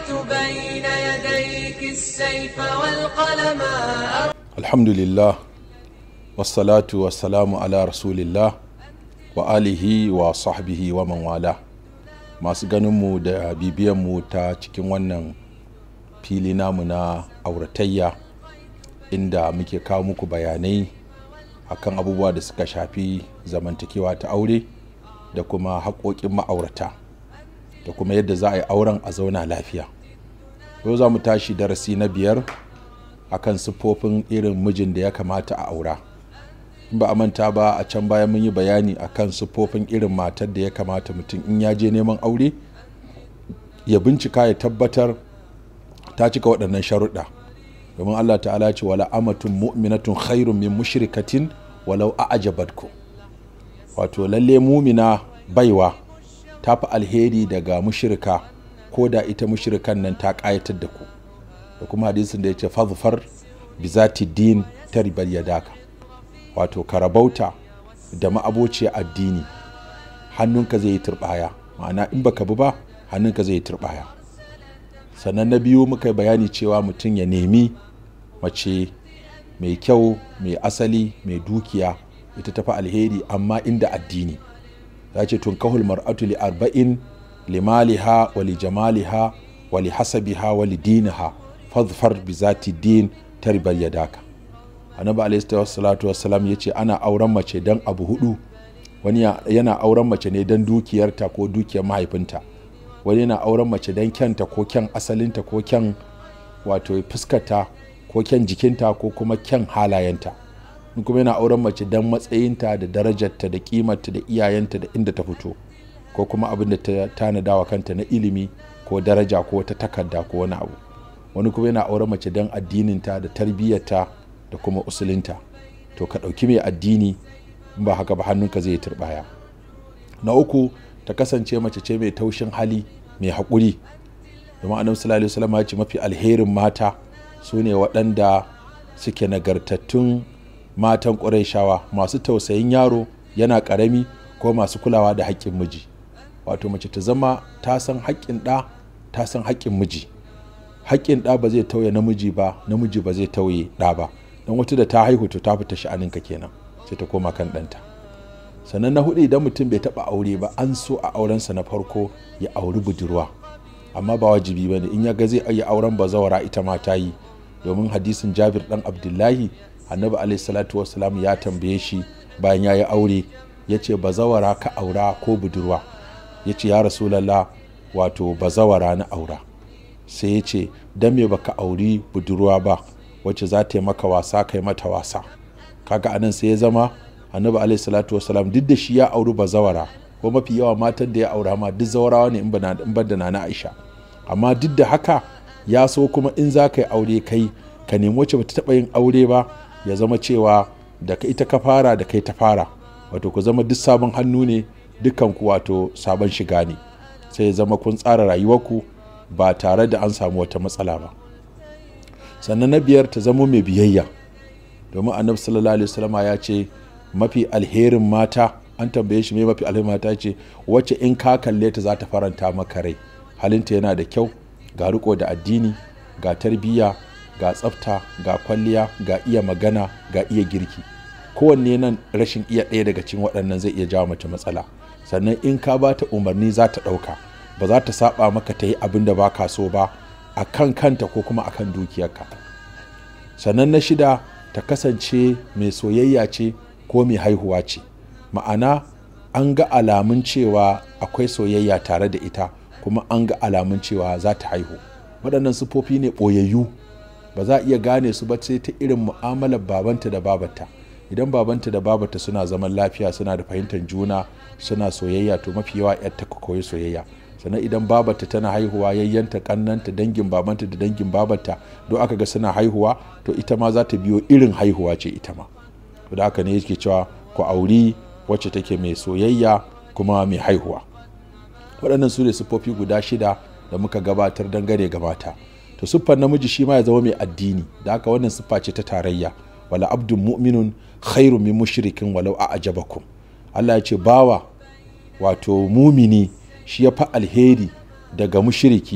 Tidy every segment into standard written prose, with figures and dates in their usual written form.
رأيت بين يديك السيف والقلم. الحمد لله والصلاة والسلام على رسول الله wa alihi wa sahbihi wa man wala. Masu ganinmu da bibiyanmu ta cikin wannan fili namu na auratayya, inda muke kawo muku bayanai akan abubuwa da suka shafi zamantakewa ta aure da kuma haƙoƙin ma'aurata da kuma yadda za a yi auren a zauna lafiya. Yau za mu tashi darasi na 5 akan siffofin irin mijin da ya kamata a aura. In ba a manta ba, a can baya mun yi bayani akan siffofin irin matar da ya kamata mutum in ya je neman aure ya bincika ya tabbatar ta cika waɗannan sharuɗa, domin Allah ta'ala ce wala amatun mu'minatun khairun min mushrikatin walau a'jabatkum. Wato lalle mumina baiwa ta fi alheri daga mushrika, ko da ita mushrikan nan ta ƙayatar da ku. Da kuma hadisin da ya ce fadhfar bi zati din taribal yadaka, wato karabauta da ma'abociya addini, hannunka zai yi turbaya, ma'ana in baka bi ba hannunka zai yi turbaya. Sannan na biyu muka bayani cewa mutum ya nemi mace mai kyau, mai asali, mai dukiya, ita tafi alheri amma inda addini. Ya ce tunkahul mar'atu li 40 limaliha wa li jamaliha wa li hasabiha wa li diniha fadhfar bi zati din taribal yadaka. Annabi alayhi salatu wassalam ya ce ana auren mace don abu 4. Wani yana auren mace ne don dukiyarta ko dukiyar mahaifinta, wani yana auren mace don kyanta ko kyan asalinta ko kyan wato fuskarta ko kyan jikinta ko kuma kyan halayenta, kuma yana auren mace don matsayinta da darajarta da kimarta da iyayenta da inda ta fito, ko kuma abin da ta tanadawa kanta na ilimi ko daraja ko wata takarda ko wani abu. Wani kuma yana auren mace don addininta da tarbiyyarta da kuma usulinta. To ka ɗauki mai addini, in ba haka ba hannunka zai turbaya. Na 3, ta kasance mace ce mai taushin hali, mai haƙuri. Domin annabi sallallahu alaihi wasallam ya ce mafi alherin mata su ne waɗanda suke nagartattun matan ƙurayshawa, masu tausayin yaro yana ƙarami ko masu kulawa da haƙƙin miji. Wato mace ta zama ta san haƙƙin ɗa, ta san haƙƙin miji. Haƙƙin ɗa ba zai tauye namiji ba, namiji ba zai tauye ɗa ba. Don wata da ta haihu to ta fita sha'aninka kenan, sai ta koma kan ɗanta. Sannan na 4, idan mutum bai taɓa aure ba, an so a aurensa na farko ya auri budurwa, amma ba wajibi ba ne. In ya ga zai yi auren bazawara ita ma ta yi, domin hadisin Jabir ɗan Abdullahi, annabi alaihi salatu wassalam ya tambaye shi bayan ya yi aure, ya ce bazawara ka aura ko budurwa? Ya ce ya Rasulallah, wato bazawara na aura. Sai ya ce don me baka auri budurwa ba, wacce za ta yi maka wasa kai mata wasa? Kaga anan sai ya zama annabi alaihi salatu wasalam duk da shi ya auri bazawara, ko mafi yawa matan da ya aura ma duk zawarawa ne in ban da nana Aisha, amma duk da haka ya so kuma in za ka yi aure kai ka nemi wacce bata taɓa yin aure ba, ya zama cewa da ita ka fara da kai ta fara, wato ku zama duk sabon hannu ne, dukkan ku wato sabon shiga ne, sai ya zama kun tsara rayuwarku ba tare da an samu wata matsala ba. Sannan na 5, ta zama mai biyayya, domin annabi sallallahu alaihi wasallam ya ce mafi alherin mata, an tambaye shi me mafi alherin mata, ce wacce in ka kalle ta za ta faranta maka rai, halinta yana da kyau, ga riko da addini, ga tarbiyya, ga tsafta, ga kwalliya, ga iya magana, ga iya girki. Kowanne nan rashin iya ɗaya daga cikin waɗannan zai iya jawo mace matsala. Sannan in ka ba ta umarni za ta ɗauka, ba za ta saba maka ta yi abin da ba ka so ba a kan kanta ko kuma a kan dukiyarka. Sannan na 6, ta kasance mai soyayya ce ko mai haihuwa ce, ma'ana an ga alamun cewa akwai soyayya tare da ita, kuma an ga alamun cewa za ta haihu. Waɗannan siffofi ne ɓoyayyu, ba za a iya gane su ba sai ta irin mu'amalar babanta da babarta. Idan babanta da babarta suna zaman lafiya, suna da fahimtar juna, suna soyayya, to mafi yawa 'yar ta koyi soyayya. Sannan idan babarta tana haihuwa, yayyanta, kannanta, dangin babanta da dangin babarta don aka ga suna haihuwa, to ita ma za ta biyo irin haihuwa ce ita ma. To da haka ne yake cewa ku auri wacce take mai soyayya kuma mai haihuwa. Waɗannan su ne siffofi guda 6 da muka gabatar dangane ga mata. To siffar namiji shi ma ya zama mai addini, da haka wannan siffa ce ta tarayya. Wala abdun mu'minun khairu min mushrikin walau a'jabakum. Allah ya ce bawa wato mumini shi ya fa alheri daga mushriki,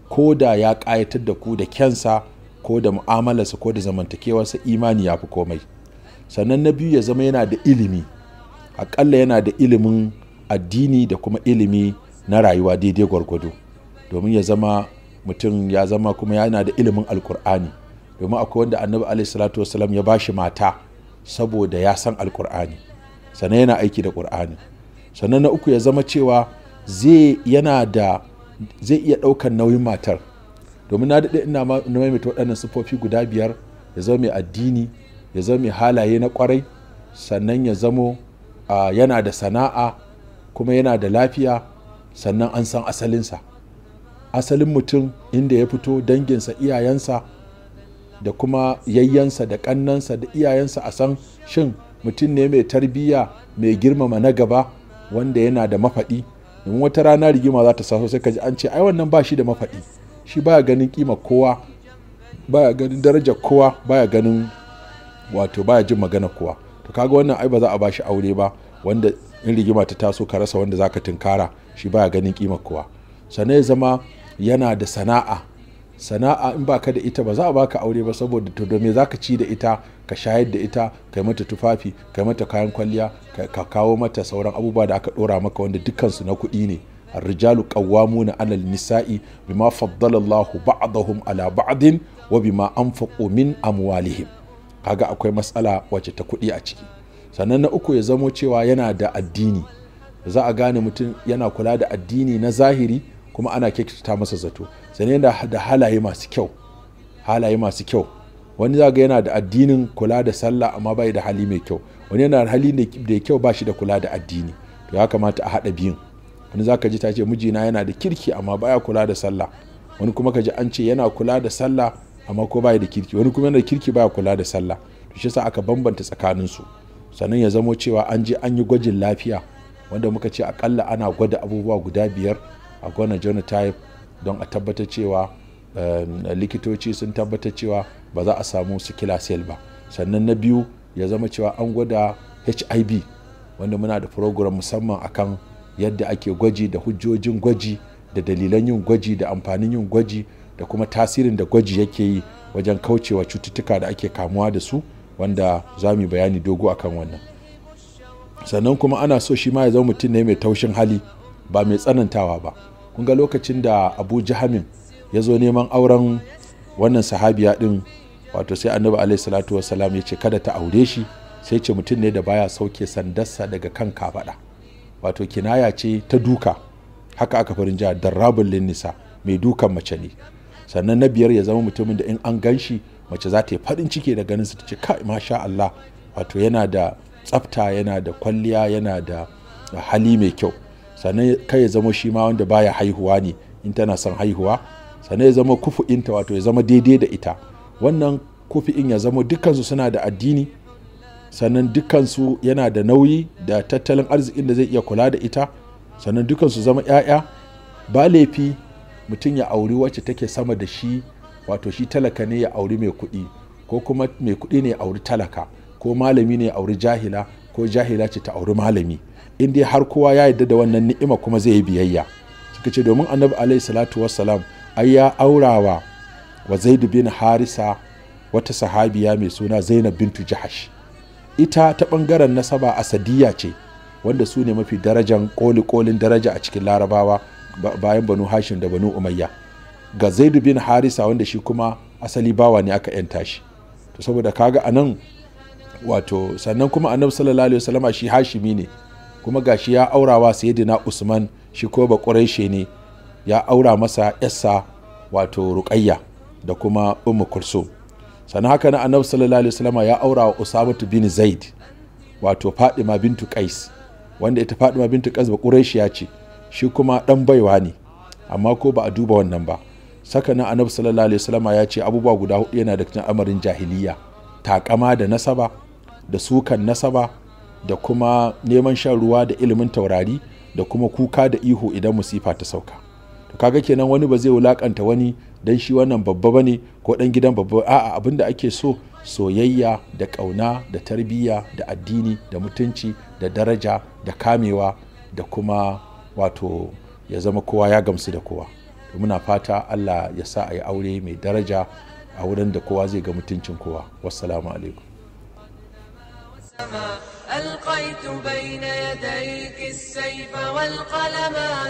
ko da ya ƙayatar da ku da kyansa ko da mu'amalarsa ko da zamantakewarsa, imani ya fi komai. Sannan na biyu ya zama yana da ilimi, aƙalla yana da ilimin addini da kuma ilimi na rayuwa daidai gwargwado, domin ya zama mutum ya zama kuma yana da ilimin alkur'ani, domin akwai wanda annabi alaihi ya bashi mata saboda ya san alkur'ani, sannan yana aiki da ƙur'ani. Sannan na uku ya zama cewa zai iya ɗaukar nauyin matar, domin na daɗe ina maimaita waɗannan siffofi guda 5: ya zama mai addini, ya zama mai halaye na ƙwarai, sannan ya zamo yana da sana'a kuma yana da lafiya, sannan an san asalinsa, asalin mutum, inda ya fito, danginsa, iyayensa da kuma yayyansa da ƙannansa da iyayensa, a san shin mutum ne mai tarbiyya, mai girmama na gaba, wanda yana da mafaɗi. domin wata rana rigima za ta saso sai ka ji an ce ai wannan ba shi da mafaɗi, shi baya ganin kima kowa, baya ganin darajar kowa, baya ganin baya jin magana kowa. To kaga wannan ai ba za a ba shi aure ba, wanda in rigima ta taso ka rasa wanda zaka tunkara, shi baya ganin kima kowa. Sannan ya zama yana da sana'a in baka da ita ba za a baka aure ba, saboda to me zaka ci da ita, ka shayar da ita, kai mata tufafi, kai mata kayan kwalliya, ka kawo mata sauran abubuwa da aka dora maka, wanda dukkan su na kuɗi ne. ar-rijalu qawwamuna 'ala an-nisa'i bima faddala Allahu ba'dahum 'ala ba'din wa bima anfaqu min amwalihim. Kaga akwai matsala wacce ta kuɗi a ciki. Sannan na uku ya zamo cewa yana da addini, za a gane mutum yana kula da addini na zahiri, kuma ana kyautata masa zato. Sannan yana da halaye masu kyau, wani za ga yana da addinin kula da sallah amma bai da hali mai kyau, wani yana da hali da kyau ba shi da kula da addini. To ya kamata a haɗa biyun. Wani za ka ji ta ce mijina yana da kirki amma baya kula da sallah, wani kuma ka ji an ce yana kula da sallah amma ko baya da kirki, wani kuma yana da kirki baya kula da sallah. To shi yasa aka bambanta tsakaninsu. Sannan ya zamo cewa an je an yi gwajin lafiya, wanda muka ce akalla ana gwada abubuwa guda 5 a gwana genotype, don a tabbatar cewa likitoci sun tabbatar cewa ba za a samu sikila cell ba. Sannan na biyu ya zama cewa an gwada HIV, wanda muna da program musamman akan yadda ake gwaji da hujjojin gwaji da dalilan yin gwaji da amfanin yin gwaji da kuma tasirin da gwaji yake yi wajen kaucewa cututtuka da ake kamuwa da su, wanda za mu yi bayani dogo akan wannan. Sannan kuma ana so shi ma ya zama mutum ne mai taushin hali, ba mai tsanantawa ba. Kun ga lokacin da Abu Jahamin ya zo neman auren wannan sahabiya din, wato sai Annabi alaihi salatu wassalam ya ce kada ta aure shi, sai ce mutum ne da baya sauke sandarsa daga kan kafada, wato kinaya ce ta duka. Haka aka farin jiha darrabul linnisa, mai dukan mace ne. Sannan na 5 ya zama mutumin da in an ganshi mace za ta yi farin ciki da ganin sa, ta ce kai masha Allah, wato yana da tsafta, yana da kwalliya, yana da hali mai kyau. Sannan kai ya zama shi ma wanda baya haihuwa ne in tana son haihuwa. Sannan ya zama kufu'inta, wato ya zama daidai da ita. Wannan kufi'in ya zama dukkansu suna da addini, sannan dukkansu yana da nauyi da tattalin arzikin da zai iya kula da ita, sannan dukkansu zama 'ya'ya. Ba laifi mutum ya auri wacce take sama da shi, wato shi talaka ne ya auri mai kuɗi, ko kuma mai kuɗi ne ya auri talaka, ko malami ne ya auri jahila, ko jahila ce ta auri malami, in dai har kowa ya yarda da wannan ni'ima kuma zai yi biyayya. Suka ce domin Annabi alaihi salatu wassalam ai ya aurawa wa Zaid bin Harisa wata sahabiya mai suna Zainab bintu Jahash. Ita ta bangaren nasaba Asadiyya ce, wanda su ne mafi darajan kolin daraja a cikin Larabawa bayan Banu Hashim da Banu Umayya. Ga Zaid bin Harisa wanda shi kuma asali bawa ne aka yanta shi. To saboda kaga anan, wato sannan kuma Annabi sallallahu alaihi wasallama shi Hashimi ne, kuma gashi ya aurawa Sayyidina Usman, shi ko ba Quraishi ne, ya aura masa yassa wato Ruqayya da kuma Ummu Kulsum. Sannan haka na Annabi sallallahu alaihi wasallama ya aura wa Usama bin Zaid, wato Fadima bintu Qais, wanda ita Fadima bintu Qais ba Quraishiya ce, shi kuma dan baiwa ne, amma ko ba a duba wannan ba. Saka na Annabi sallallahu alaihi wasallama ya ce abubuwa guda 4 yana da cikin amarin jahiliya: takama da nasaba, da sukan nasaba, da kuma neman shan ruwa da ilimin taurari, da kuma kuka da ihu idan musifa ta sauka. To kaga kenan wani ba zai wulakanta wani dan shi wannan babba bane ko dan gidan babba. A'a, abinda ake so soyayya da kauna da tarbiyya da addini da mutunci da daraja da kamewa, da kuma wato ya zama kowa ya gamsu da kowa. to muna fata Allah ya sa a yi aure mai daraja a wurin da kowa zai ga mutuncin kowa. Wassalamu alaikum. ألقيت بين يديك السيف والقلم